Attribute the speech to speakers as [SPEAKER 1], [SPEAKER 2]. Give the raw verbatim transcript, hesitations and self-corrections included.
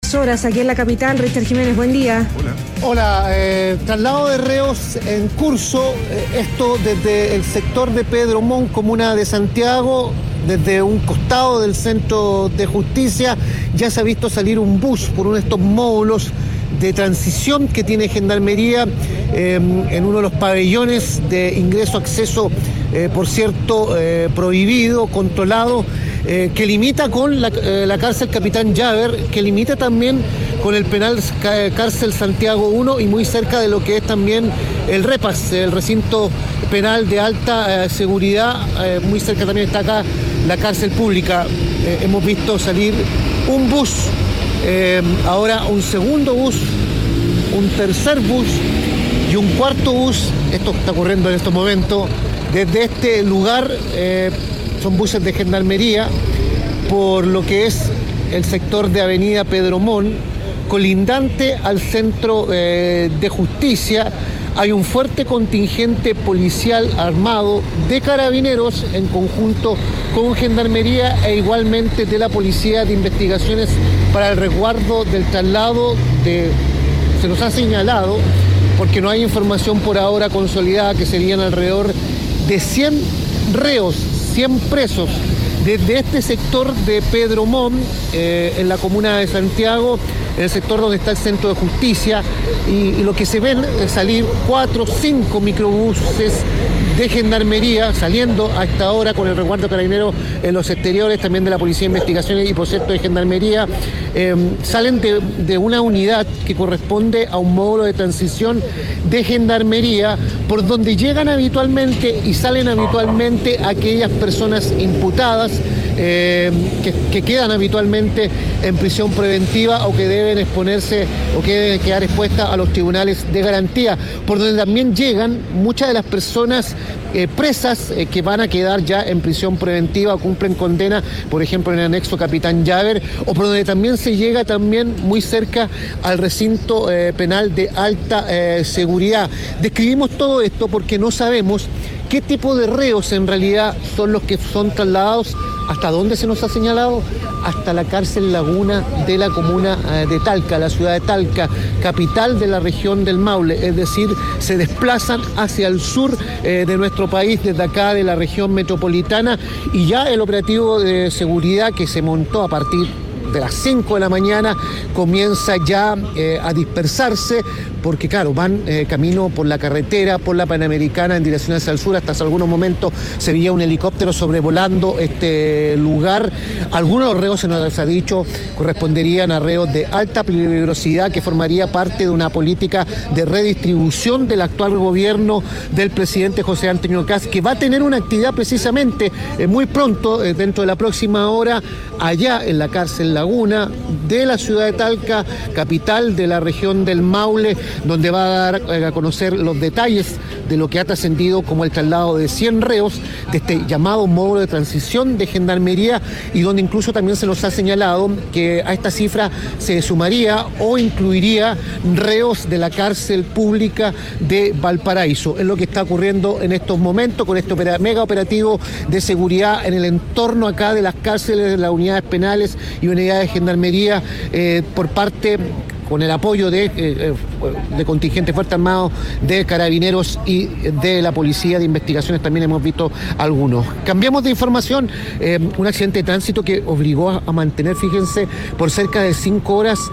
[SPEAKER 1] Horas aquí en la capital. Richard Jiménez, buen día.
[SPEAKER 2] Hola.
[SPEAKER 3] Hola, eh, traslado de reos en curso, eh, esto desde el sector de Pedro Montt, comuna de Santiago, desde un costado del centro de justicia, ya se ha visto salir un bus por uno de estos módulos de transición que tiene Gendarmería eh, en uno de los pabellones de ingreso-acceso, eh, por cierto, eh, prohibido, controlado, eh, que limita con la, eh, la cárcel Capitán Llaver, que limita también con el penal cárcel Santiago uno y muy cerca de lo que es también el REPAS, el recinto penal de alta eh, seguridad. Eh, muy cerca también está acá la cárcel pública. Eh, hemos visto salir un bus, eh, ahora un segundo bus, un tercer bus y un cuarto bus. Esto está ocurriendo en estos momentos desde este lugar. Eh, son buses de Gendarmería por lo que es el sector de Avenida Pedro Montt, colindante al centro eh, de justicia. Hay un fuerte contingente policial armado de carabineros en conjunto con Gendarmería e igualmente de la Policía de Investigaciones para el resguardo del traslado de... Se nos ha señalado, porque no hay información por ahora consolidada, que serían alrededor de cien reos, cien presos, desde este sector de Pedro Montt, eh, en la comuna de Santiago, en el sector donde está el centro de justicia, y, y lo que se ven es salir cuatro, cinco microbuses de Gendarmería saliendo a esta hora con el resguardo de carabineros en los exteriores, también de la Policía de Investigaciones y por cierto de Gendarmería. Eh, salen de, de una unidad que corresponde a un módulo de transición de Gendarmería, por donde llegan habitualmente y salen habitualmente aquellas personas imputadas eh, que, que quedan habitualmente en prisión preventiva o que deben exponerse o que deben quedar expuestas a los tribunales de garantía, por donde también llegan muchas de las personas eh, presas eh, que van a quedar ya en prisión preventiva o cumplen condena, por ejemplo en el anexo Capitán Llaver, o por donde también se llega también muy cerca al recinto eh, penal de alta eh, seguridad. Describimos todo esto porque no sabemos qué tipo de reos en realidad son los que son trasladados. ¿Hasta dónde se nos ha señalado? Hasta la cárcel Laguna de la comuna de Talca, la ciudad de Talca, capital de la región del Maule, es decir, se desplazan hacia el sur eh, de nuestro país, desde acá de la región metropolitana, y ya el operativo de seguridad que se montó a partir de las cinco de la mañana comienza ya eh, a dispersarse, porque claro, van eh, camino por la carretera, por la Panamericana en dirección hacia el sur. Hasta hace algunos momentos se veía un helicóptero sobrevolando este lugar. Algunos de los reos, se nos ha dicho, corresponderían a reos de alta peligrosidad, que formaría parte de una política de redistribución del actual gobierno del presidente José Antonio Kast, que va a tener una actividad precisamente eh, muy pronto, eh, dentro de la próxima hora, allá en la cárcel Laguna de la ciudad de Talca, capital de la región del Maule, donde va a dar a conocer los detalles de lo que ha trascendido como el traslado de cien reos de este llamado módulo de transición de Gendarmería, y donde incluso también se nos ha señalado que a esta cifra se sumaría o incluiría reos de la cárcel pública de Valparaíso. Es lo que está ocurriendo en estos momentos con este opera, mega operativo de seguridad en el entorno acá de las cárceles, de las unidades penales y unidades de Gendarmería, eh, por parte, con el apoyo de, eh, de contingentes fuertes armados, de carabineros y de la Policía de Investigaciones. También hemos visto algunos. Cambiamos de información. Eh, un accidente de tránsito que obligó a, a mantener, fíjense, por cerca de cinco horas